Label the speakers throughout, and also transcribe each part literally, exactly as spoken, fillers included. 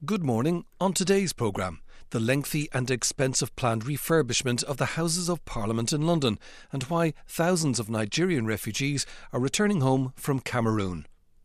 Speaker 1: Good morning. On today's programme, the lengthy and expensive planned refurbishment of the Houses of Parliament in London and why thousands of Nigerian refugees are returning home from Cameroon.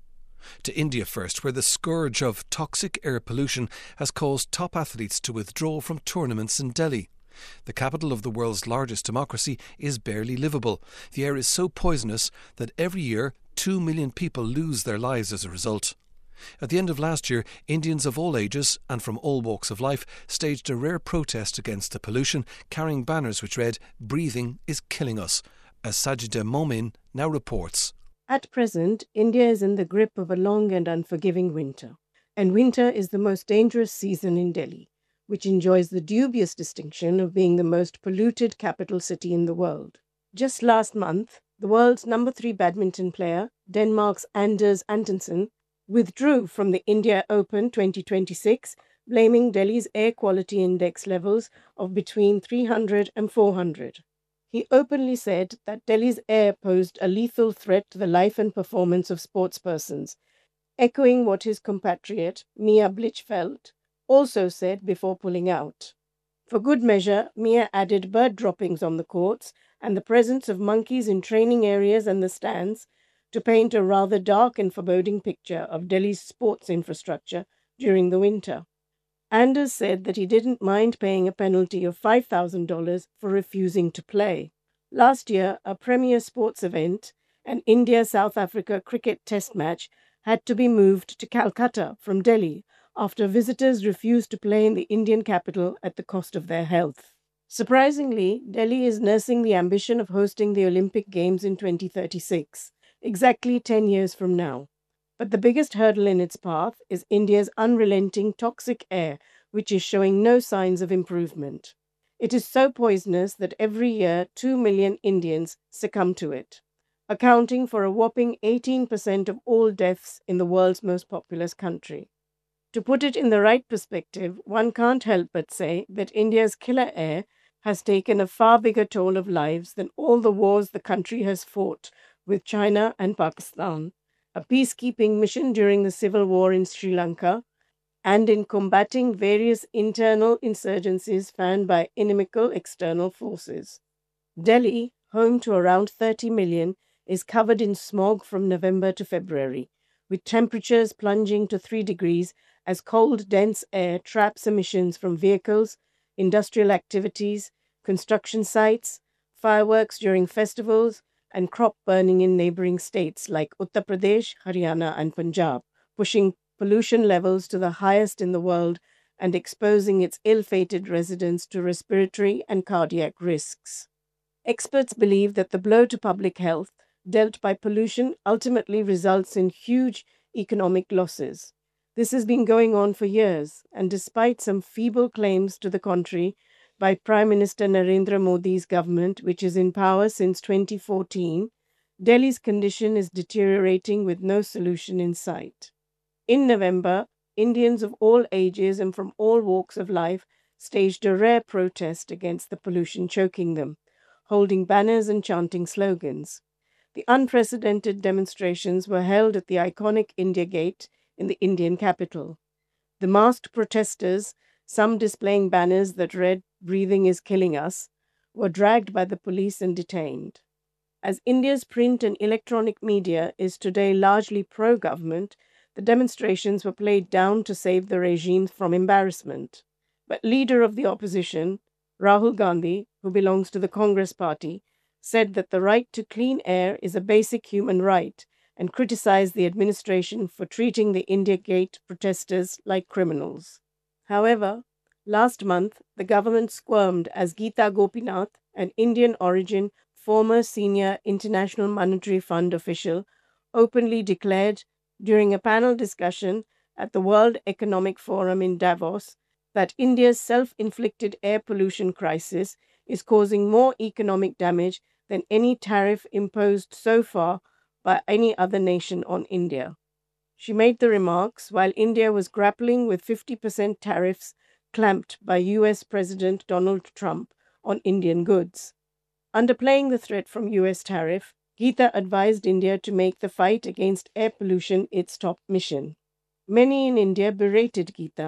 Speaker 1: To India first, where the scourge of toxic air pollution has caused top athletes to withdraw from tournaments in Delhi. The capital of the world's largest democracy is barely livable. The air is so poisonous that every year two million people lose their lives as a result. At the end of last year, Indians of all ages and from all walks of life staged a rare protest against the pollution, carrying banners which read, "Breathing is killing us," as Sajida Momin now reports.
Speaker 2: At present, India is in the grip of a long and unforgiving winter. And winter is the most dangerous season in Delhi, which enjoys the dubious distinction of being the most polluted capital city in the world. Just last month, the world's number three badminton player, Denmark's Anders Antonsen, withdrew from the India Open twenty twenty-six, blaming Delhi's air quality index levels of between three hundred and four hundred. He openly said that Delhi's air posed a lethal threat to the life and performance of sportspersons, echoing what his compatriot, Mia Blichfeld, also said before pulling out. For good measure, Mia added bird droppings on the courts and the presence of monkeys in training areas and the stands to paint a rather dark and foreboding picture of Delhi's sports infrastructure during the winter. Anders said that he didn't mind paying a penalty of five thousand dollars for refusing to play. Last year, a premier sports event, an India-South Africa cricket test match, had to be moved to Calcutta from Delhi after visitors refused to play in the Indian capital at the cost of their health. Surprisingly, Delhi is nursing the ambition of hosting the Olympic Games in twenty thirty-six. Exactly ten years from now. But the biggest hurdle in its path is India's unrelenting toxic air, which is showing no signs of improvement. It is so poisonous that every year two million Indians succumb to it, accounting for a whopping eighteen percent of all deaths in the world's most populous country. To put it in the right perspective, one can't help but say that India's killer air has taken a far bigger toll of lives than all the wars the country has fought with China and Pakistan, a peacekeeping mission during the civil war in Sri Lanka, and in combating various internal insurgencies fanned by inimical external forces. Delhi, home to around thirty million, is covered in smog from November to February, with temperatures plunging to three degrees as cold, dense air traps emissions from vehicles, industrial activities, construction sites, fireworks during festivals, and crop burning in neighbouring states like Uttar Pradesh, Haryana and Punjab, pushing pollution levels to the highest in the world and exposing its ill-fated residents to respiratory and cardiac risks. Experts believe that the blow to public health dealt by pollution ultimately results in huge economic losses. This has been going on for years, and despite some feeble claims to the contrary, by Prime Minister Narendra Modi's government, which is in power since twenty fourteen, Delhi's condition is deteriorating with no solution in sight. In November, Indians of all ages and from all walks of life staged a rare protest against the pollution choking them, holding banners and chanting slogans. The unprecedented demonstrations were held at the iconic India Gate in the Indian capital. The masked protesters, some displaying banners that read, "Breathing is killing us," were dragged by the police and detained. As India's print and electronic media is today largely pro-government, the demonstrations were played down to save the regime from embarrassment. But leader of the opposition, Rahul Gandhi, who belongs to the Congress party, said that the right to clean air is a basic human right and criticized the administration for treating the India Gate protesters like criminals. However, last month, the government squirmed as Geeta Gopinath, an Indian-origin former senior International Monetary Fund official, openly declared during a panel discussion at the World Economic Forum in Davos that India's self-inflicted air pollution crisis is causing more economic damage than any tariff imposed so far by any other nation on India. She made the remarks while India was grappling with fifty percent tariffs clamped by U S President Donald Trump on Indian goods. Underplaying the threat from U S tariff, Geeta advised India to make the fight against air pollution its top mission. Many in India berated Geeta,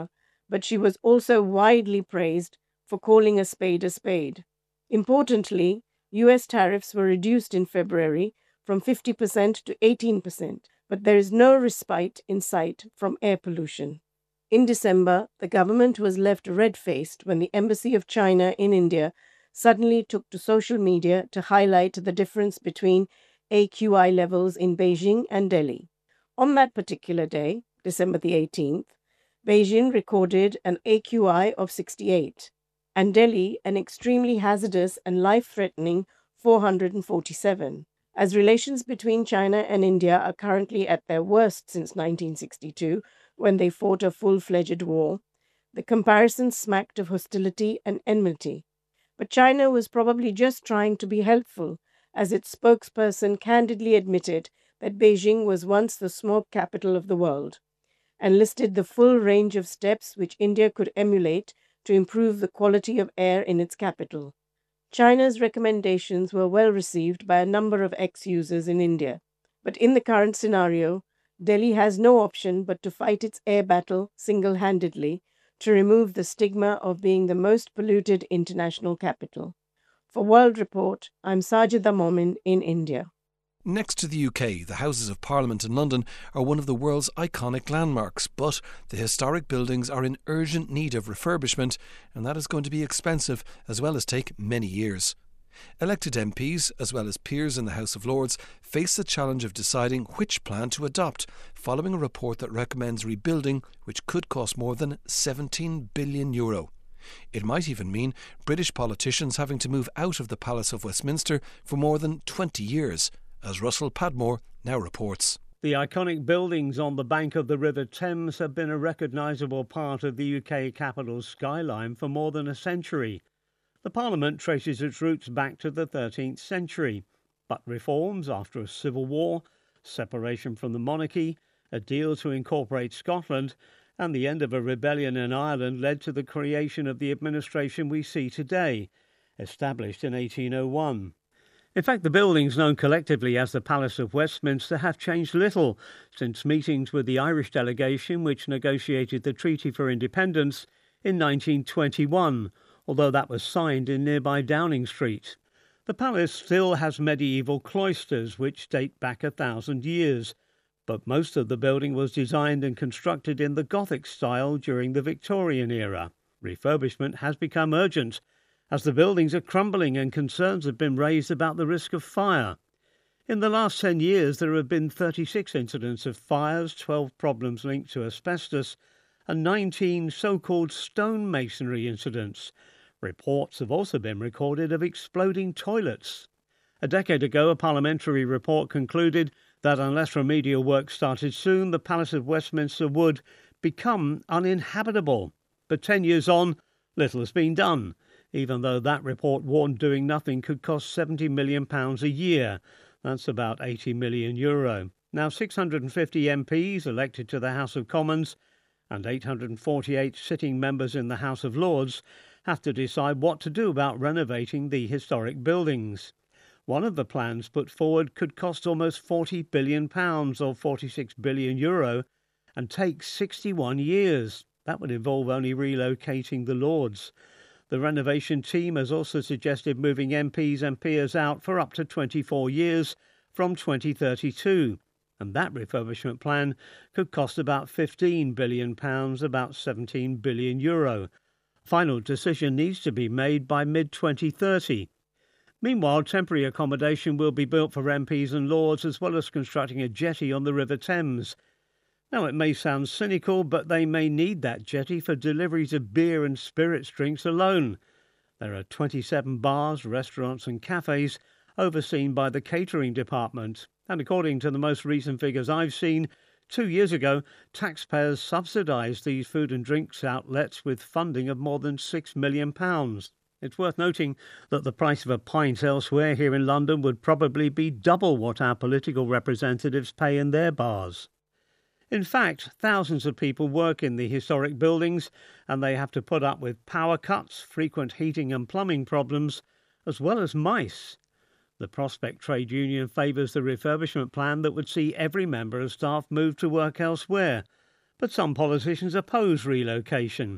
Speaker 2: but she was also widely praised for calling a spade a spade. Importantly, U S tariffs were reduced in February from fifty percent to eighteen percent, but there is no respite in sight from air pollution. In December, the government was left red-faced when the Embassy of China in India suddenly took to social media to highlight the difference between A Q I levels in Beijing and Delhi. On that particular day, December the eighteenth, Beijing recorded an A Q I of sixty-eight, and Delhi an extremely hazardous and life-threatening four hundred forty-seven. As relations between China and India are currently at their worst since nineteen sixty-two, when they fought a full-fledged war, the comparison smacked of hostility and enmity. But China was probably just trying to be helpful, as its spokesperson candidly admitted that Beijing was once the smoke capital of the world, and listed the full range of steps which India could emulate to improve the quality of air in its capital. China's recommendations were well received by a number of ex-users in India, but in the current scenario, Delhi has no option but to fight its air battle single-handedly to remove the stigma of being the most polluted international capital. For World Report, I'm Sajida Momin in India.
Speaker 1: Next to the U K, the Houses of Parliament in London are one of the world's iconic landmarks, but the historic buildings are in urgent need of refurbishment, and that is going to be expensive as well as take many years. Elected M Ps, as well as peers in the House of Lords, face the challenge of deciding which plan to adopt, following a report that recommends rebuilding, which could cost more than seventeen billion euro. It might even mean British politicians having to move out of the Palace of Westminster for more than twenty years, as Russell Padmore now reports.
Speaker 3: The iconic buildings on the bank of the River Thames have been a recognisable part of the U K capital's skyline for more than a century. The Parliament traces its roots back to the thirteenth century, but reforms after a civil war, separation from the monarchy, a deal to incorporate Scotland, and the end of a rebellion in Ireland led to the creation of the administration we see today, established in eighteen oh one. In fact, the buildings known collectively as the Palace of Westminster have changed little since meetings with the Irish delegation which negotiated the Treaty for Independence in nineteen twenty-one, although that was signed in nearby Downing Street. The palace still has medieval cloisters which date back a thousand years, but most of the building was designed and constructed in the Gothic style during the Victorian era. Refurbishment has become urgent, as the buildings are crumbling and concerns have been raised about the risk of fire. In the last ten years, there have been thirty-six incidents of fires, twelve problems linked to asbestos, and nineteen so-called stonemasonry incidents. Reports have also been recorded of exploding toilets. A decade ago, a parliamentary report concluded that unless remedial work started soon, the Palace of Westminster would become uninhabitable. But ten years on, little has been done, even though that report warned doing nothing could cost seventy million pounds a year. That's about eighty million euro. Now six hundred fifty M Ps elected to the House of Commons and eight hundred forty-eight sitting members in the House of Lords have to decide what to do about renovating the historic buildings. One of the plans put forward could cost almost forty billion pounds or forty-six billion euro and take sixty-one years. That would involve only relocating the Lords. The renovation team has also suggested moving M Ps and peers out for up to twenty-four years from twenty thirty-two, and that refurbishment plan could cost about fifteen billion pounds, about seventeen billion euro. Final decision needs to be made by mid twenty thirty. Meanwhile, temporary accommodation will be built for M Ps and Lords, as well as constructing a jetty on the River Thames. Now, it may sound cynical, but they may need that jetty for deliveries of beer and spirits drinks alone. There are twenty-seven bars, restaurants and cafes overseen by the catering department. And according to the most recent figures I've seen, two years ago, taxpayers subsidised these food and drinks outlets with funding of more than six million pounds. It's worth noting that the price of a pint elsewhere here in London would probably be double what our political representatives pay in their bars. In fact, thousands of people work in the historic buildings, and they have to put up with power cuts, frequent heating and plumbing problems, as well as mice. The Prospect Trade Union favours the refurbishment plan that would see every member of staff move to work elsewhere, but some politicians oppose relocation.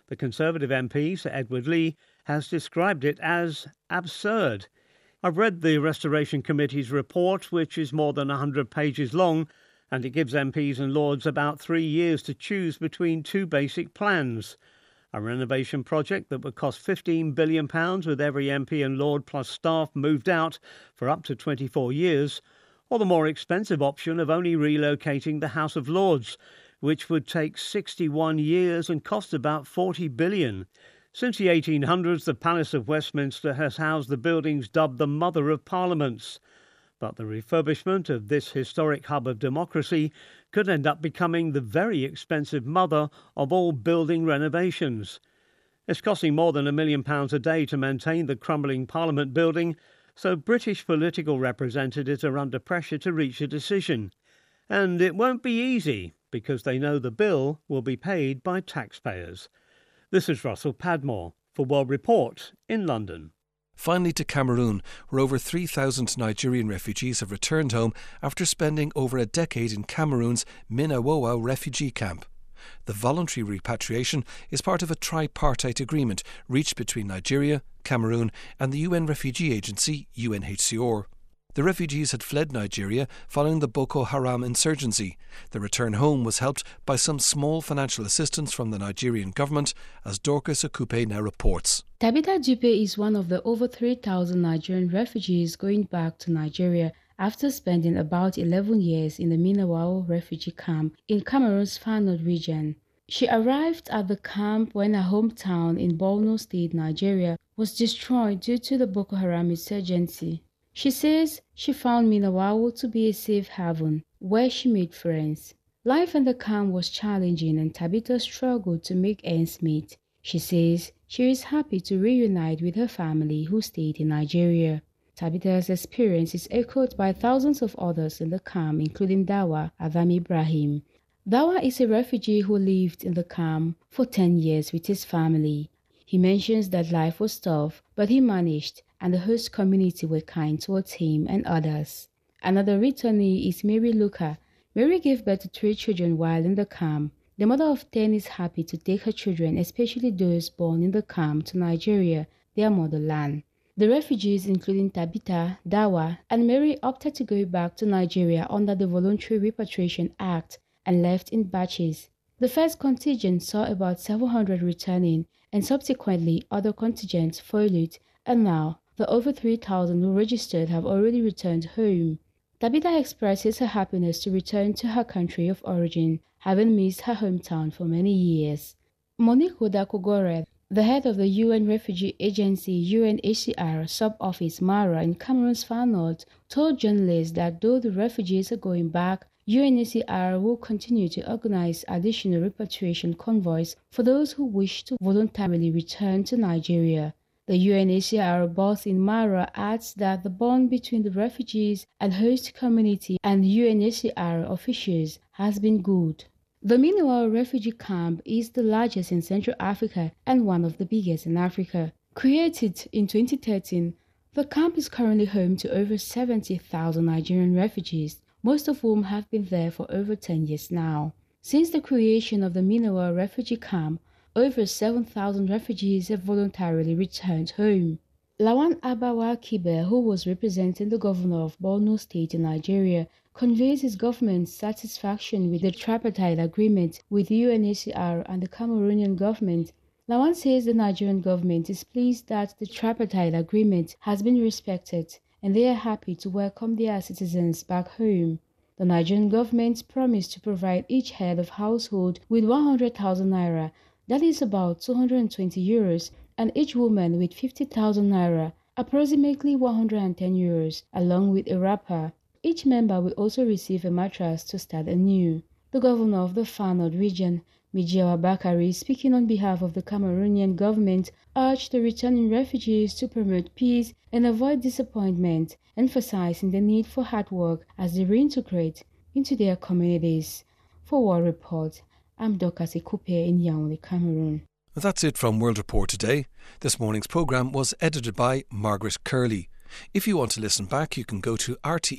Speaker 3: The Conservative M P, Sir Edward Lee, has described it as absurd. I've read the Restoration Committee's report, which is more than one hundred pages long, and it gives M Ps and Lords about three years to choose between two basic plans. A renovation project that would cost fifteen billion pounds with every M P and Lord plus staff moved out for up to twenty-four years, or the more expensive option of only relocating the House of Lords, which would take sixty-one years and cost about forty billion pounds. Since the eighteen hundreds, the Palace of Westminster has housed the buildings dubbed the Mother of Parliaments. But the refurbishment of this historic hub of democracy could end up becoming the very expensive mother of all building renovations. It's costing more than a million pounds a day to maintain the crumbling Parliament building, so British political representatives are under pressure to reach a decision. And it won't be easy, because they know the bill will be paid by taxpayers. This is Russell Padmore for World Report in London.
Speaker 1: Finally to Cameroon, where over three thousand Nigerian refugees have returned home after spending over a decade in Cameroon's Minawowa refugee camp. The voluntary repatriation is part of a tripartite agreement reached between Nigeria, Cameroon and the U N Refugee Agency, U N H C R. The refugees had fled Nigeria following the Boko Haram insurgency. The return home was helped by some small financial assistance from the Nigerian government, as Dorcas Akupe now reports.
Speaker 4: Tabitha Dupe is one of the over three thousand Nigerian refugees going back to Nigeria after spending about eleven years in the Minawowa refugee camp in Cameroon's Far North region. She arrived at the camp when her hometown in Borno State, Nigeria, was destroyed due to the Boko Haram insurgency. She says she found Minawowa to be a safe haven, where she made friends. Life in the camp was challenging and Tabitha struggled to make ends meet. She says she is happy to reunite with her family who stayed in Nigeria. Tabitha's experience is echoed by thousands of others in the camp, including Dawa Adam Ibrahim. Dawa is a refugee who lived in the camp for ten years with his family. He mentions that life was tough, but he managed, and the host community were kind towards him and others. Another returnee is Mary Luka. Mary gave birth to three children while in the camp. The mother of ten is happy to take her children, especially those born in the camp, to Nigeria, their motherland. The refugees, including Tabitha, Dawa, and Mary, opted to go back to Nigeria under the Voluntary Repatriation Act and left in batches. The first contingent saw about seven hundred returning, and subsequently other contingents followed, and now the over three thousand who registered have already returned home. Tabitha expresses her happiness to return to her country of origin, having missed her hometown for many years. Monique Odakogore, the head of the U N Refugee Agency U N H C R sub-office Mara in Cameroon's Far North, told journalists that though the refugees are going back, U N H C R will continue to organize additional repatriation convoys for those who wish to voluntarily return to Nigeria. The U N H C R boss in Mara adds that the bond between the refugees and host community and U N H C R officials has been good. The Minawowa refugee camp is the largest in Central Africa and one of the biggest in Africa. Created in twenty thirteen, the camp is currently home to over seventy thousand Nigerian refugees, most of whom have been there for over ten years now. Since the creation of the Minawowa refugee camp, over seven thousand refugees have voluntarily returned home. Lawan Abawa Kibe, who was representing the governor of Borno State in Nigeria, conveys his government's satisfaction with the tripartite agreement with U N H C R and the Cameroonian government. Lawan says the Nigerian government is pleased that the tripartite agreement has been respected and they are happy to welcome their citizens back home. The Nigerian government promised to provide each head of household with one hundred thousand naira, that is about two hundred twenty euros, and each woman with fifty thousand naira, approximately one hundred ten euros, along with a wrapper. Each member will also receive a mattress to start anew. The governor of the Far North region, Mijiawa Bakari, speaking on behalf of the Cameroonian government, urged the returning refugees to promote peace and avoid disappointment, emphasizing the need for hard work as they reintegrate into their communities. For World Report, I'm Dorcas Akupe in Yaoundé, Cameroon.
Speaker 1: That's it from World Report today. This morning's programme was edited by Margaret Curley. If you want to listen back, you can go to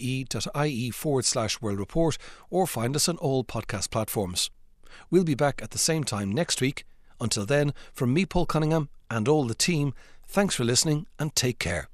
Speaker 1: rte.ie forward slash World Report or find us on all podcast platforms. We'll be back at the same time next week Until then, from me, Paul Cunningham, and all the team, thanks for listening and take care.